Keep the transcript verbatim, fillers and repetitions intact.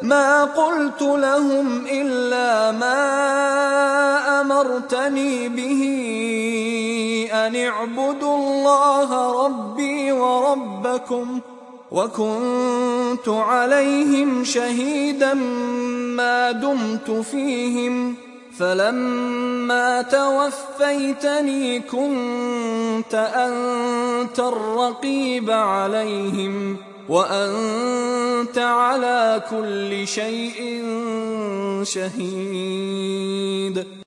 ما قلت لهم إلا ما أمرتني به أن اعبدوا الله ربي وربكم، وكنت عليهم شهيدا ما دمت فيهم، فلما توفيتني كنت أنت الرقيب عليهم، وأنت على كل شيء شهيد.